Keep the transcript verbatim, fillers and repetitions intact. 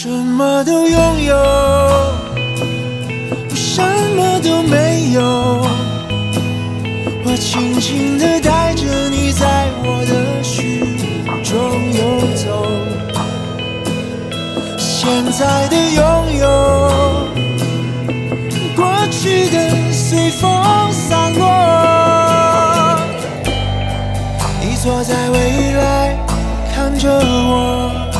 什么都拥有，我什么都没有。我轻轻地带着你在我的虚中游走，现在的拥有，过去的随风散落。你坐在未来看着我。